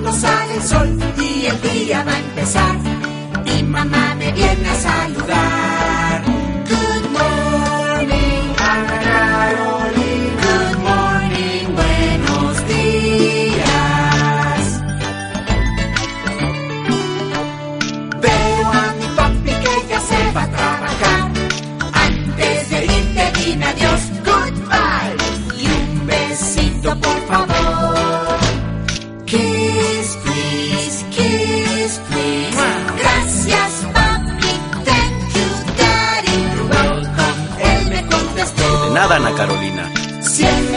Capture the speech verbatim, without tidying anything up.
cuando sale el sol y el día va a empezar. Mi mamá me viene a saludar. Good morning, Ana Carolina. Good morning, buenos días. Veo a mi papi que ya se va a trabajar. Antes de irte dime adiós, goodbye. Y un besito por favor. Kiss, please, kiss, please. Gracias, papi, thank you, daddy. You're welcome, él me contestó. De nada, Ana Carolina. Siempre